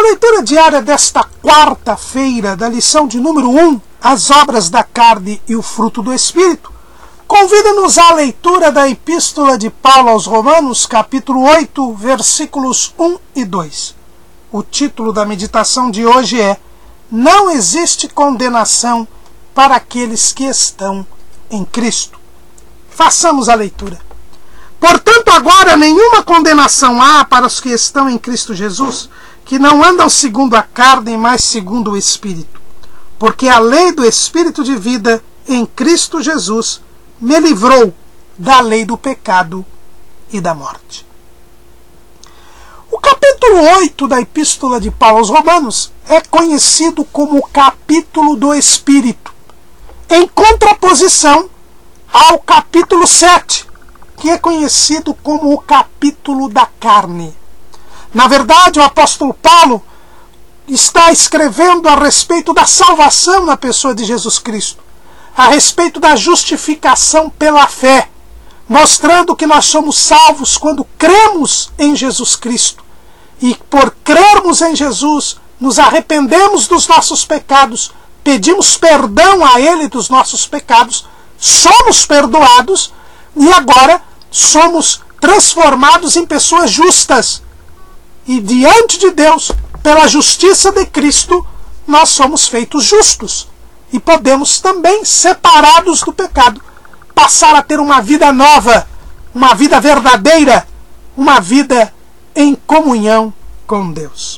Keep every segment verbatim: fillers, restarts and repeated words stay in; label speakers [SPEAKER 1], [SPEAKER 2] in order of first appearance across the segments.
[SPEAKER 1] Na leitura diária desta quarta-feira, da lição de número um, as obras da carne e o fruto do Espírito, convida-nos à leitura da Epístola de Paulo aos Romanos, capítulo oito, versículos um e dois. O título da meditação de hoje é: Não existe condenação para aqueles que estão em Cristo. Façamos a leitura. Portanto, agora nenhuma condenação há para os que estão em Cristo Jesus, que não andam segundo a carne, mas segundo o Espírito. Porque a lei do Espírito de vida em Cristo Jesus me livrou da lei do pecado e da morte. O capítulo oito da Epístola de Paulo aos Romanos é conhecido como o capítulo do Espírito, em contraposição ao capítulo sete, que é conhecido como o capítulo da carne. Na verdade, o apóstolo Paulo está escrevendo a respeito da salvação na pessoa de Jesus Cristo, a respeito da justificação pela fé, mostrando que nós somos salvos quando cremos em Jesus Cristo. E por crermos em Jesus, nos arrependemos dos nossos pecados, pedimos perdão a Ele dos nossos pecados, somos perdoados e agora somos transformados em pessoas justas. E diante de Deus, pela justiça de Cristo, nós somos feitos justos. E podemos também, separados do pecado, passar a ter uma vida nova, uma vida verdadeira, uma vida em comunhão com Deus.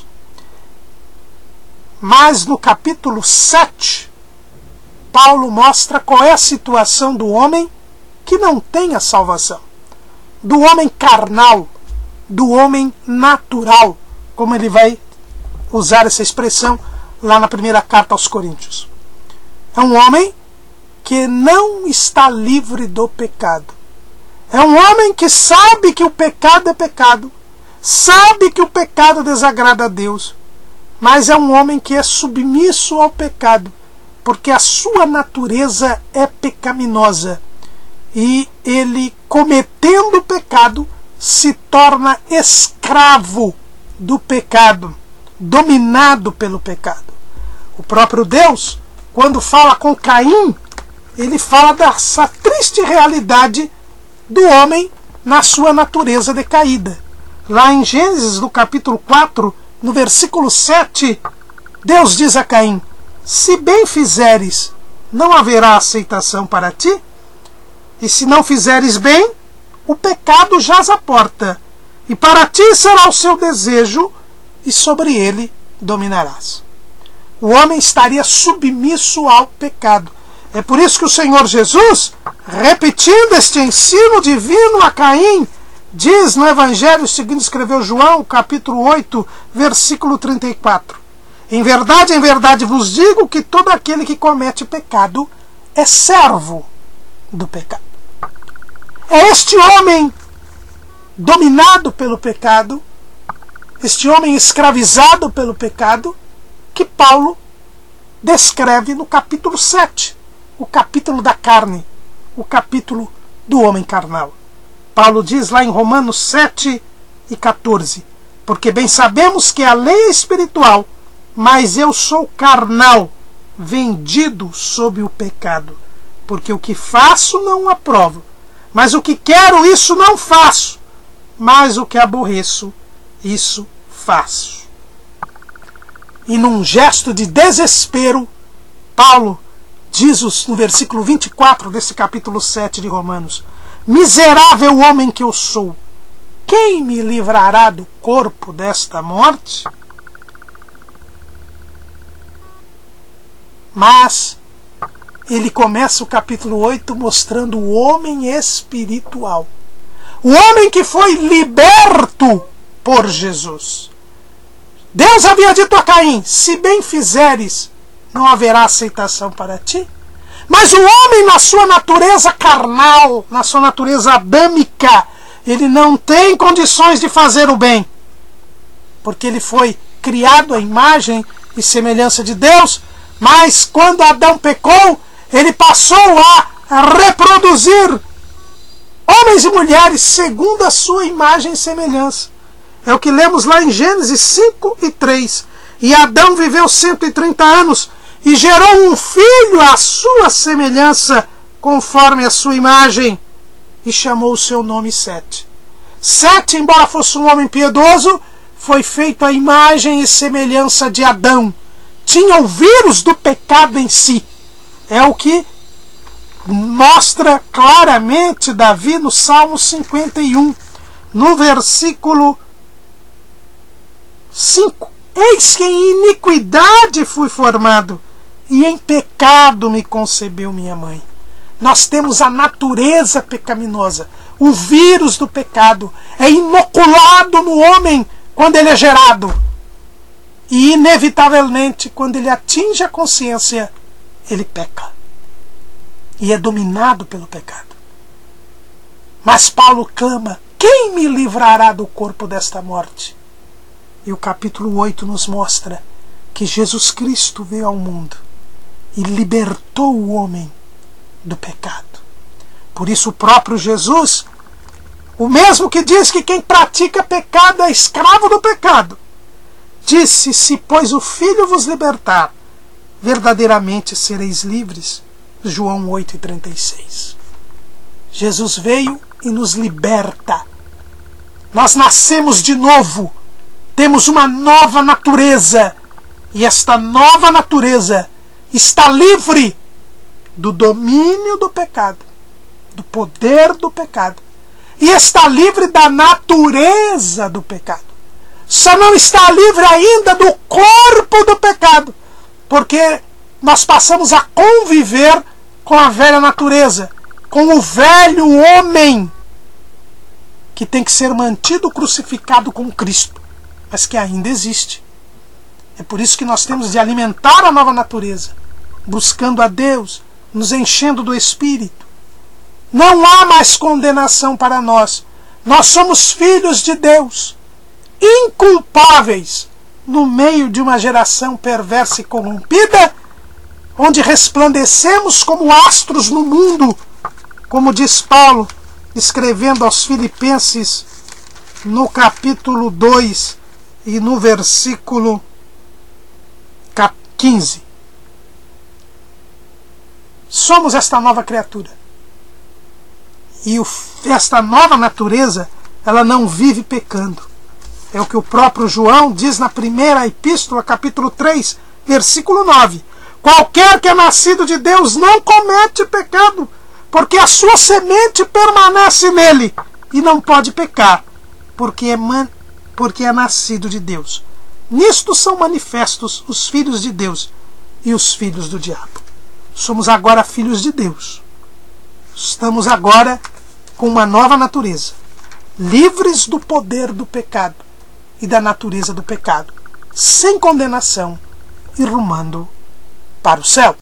[SPEAKER 1] Mas no capítulo sete, Paulo mostra qual é a situação do homem que não tem a salvação. Do homem carnal, do homem natural, como ele vai usar essa expressão lá na primeira carta aos Coríntios. É um homem que não está livre do pecado. É um homem que sabe que o pecado é pecado, sabe que o pecado desagrada a Deus, mas é um homem que é submisso ao pecado, porque a sua natureza é pecaminosa. E ele, cometendo o pecado, se torna escravo do pecado, dominado pelo pecado. O próprio Deus, quando fala com Caim, ele fala dessa triste realidade do homem na sua natureza decaída. Lá em Gênesis, no capítulo quatro, no versículo sete, Deus diz a Caim: se bem fizeres, não haverá aceitação para ti? E se não fizeres bem, o pecado jaz à porta, e para ti será o seu desejo, e sobre ele dominarás. O homem estaria submisso ao pecado. É por isso que o Senhor Jesus, repetindo este ensino divino a Caim, diz no Evangelho segundo escreveu João, capítulo oito, versículo trinta e quatro: Em verdade, em verdade vos digo que todo aquele que comete pecado é servo do pecado. É este homem dominado pelo pecado, este homem escravizado pelo pecado, que Paulo descreve no capítulo sete, o capítulo da carne, o capítulo do homem carnal. Paulo diz lá em Romanos sete e quatorze: Porque bem sabemos que a lei é espiritual, mas eu sou carnal, vendido sob o pecado. Porque o que faço não aprovo, mas o que quero, isso não faço, mas o que aborreço, isso faço. E num gesto de desespero, Paulo diz no versículo vinte e quatro desse capítulo sete de Romanos: Miserável homem que eu sou, quem me livrará do corpo desta morte? Mas ele começa o capítulo oito mostrando o homem espiritual, o homem que foi liberto por Jesus. Deus havia dito a Caim: se bem fizeres, não haverá aceitação para ti. Mas o homem, na sua natureza carnal, na sua natureza adâmica, ele não tem condições de fazer o bem, porque ele foi criado à imagem e semelhança de Deus. Mas quando Adão pecou, ele passou a reproduzir homens e mulheres segundo a sua imagem e semelhança. É o que lemos lá em Gênesis cinco e três. E Adão viveu cento e trinta anos e gerou um filho à sua semelhança, conforme a sua imagem, e chamou o seu nome Sete. Sete, embora fosse um homem piedoso, foi feito à imagem e semelhança de Adão. Tinha o vírus do pecado em si. É o que mostra claramente Davi no Salmo cinquenta e um, no versículo cinco. Eis que em iniquidade fui formado, e em pecado me concebeu minha mãe. Nós temos a natureza pecaminosa. O vírus do pecado é inoculado no homem quando ele é gerado. E, inevitavelmente, quando ele atinge a consciência, ele peca. E é dominado pelo pecado. Mas Paulo clama: quem me livrará do corpo desta morte? E o capítulo oito nos mostra que Jesus Cristo veio ao mundo e libertou o homem do pecado. Por isso o próprio Jesus, o mesmo que diz que quem pratica pecado é escravo do pecado, disse: se pois o Filho vos libertar, verdadeiramente sereis livres. João oito e trinta e seis. Jesus veio e nos liberta. Nós nascemos de novo. Temos uma nova natureza. E esta nova natureza está livre do domínio do pecado, do poder do pecado. E está livre da natureza do pecado. Só não está livre ainda do corpo do pecado, porque nós passamos a conviver com a velha natureza, com o velho homem, que tem que ser mantido crucificado com Cristo, mas que ainda existe. É por isso que nós temos de alimentar a nova natureza, buscando a Deus, nos enchendo do Espírito. Não há mais condenação para nós. Nós somos filhos de Deus, inculpáveis, no meio de uma geração perversa e corrompida, onde resplandecemos como astros no mundo, como diz Paulo, escrevendo aos Filipenses, no capítulo dois e no versículo quinze. Somos esta nova criatura. E o, esta nova natureza, ela não vive pecando. É o que o próprio João diz na primeira epístola, capítulo três, versículo nove. Qualquer que é nascido de Deus não comete pecado, porque a sua semente permanece nele e não pode pecar, porque é, man, porque é nascido de Deus. Nisto são manifestos os filhos de Deus e os filhos do diabo. Somos agora filhos de Deus. Estamos agora com uma nova natureza, livres do poder do pecado e da natureza do pecado, sem condenação e rumando para o céu.